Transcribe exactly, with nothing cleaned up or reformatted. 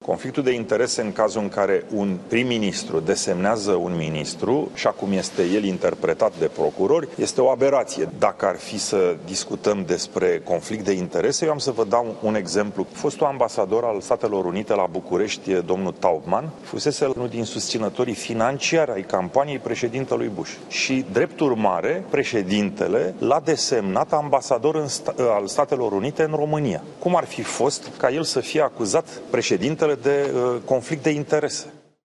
Conflictul de interese în cazul în care un prim-ministru desemnează un ministru, și acum este el interpretat de procurori, este o aberație. Dacă ar fi să discutăm despre conflict de interese, eu am să vă dau un exemplu. Fostul ambasador al Statelor Unite la București, domnul Taubman, fusese unul din susținătorii financiari ai campaniei președintelui Bush. Și, drept urmare, președintele l-a desemnat ambasador în sta- al Statelor Unite în România. Cum ar fi fost ca el să fie acuzat, președintele, de uh, conflict de interese?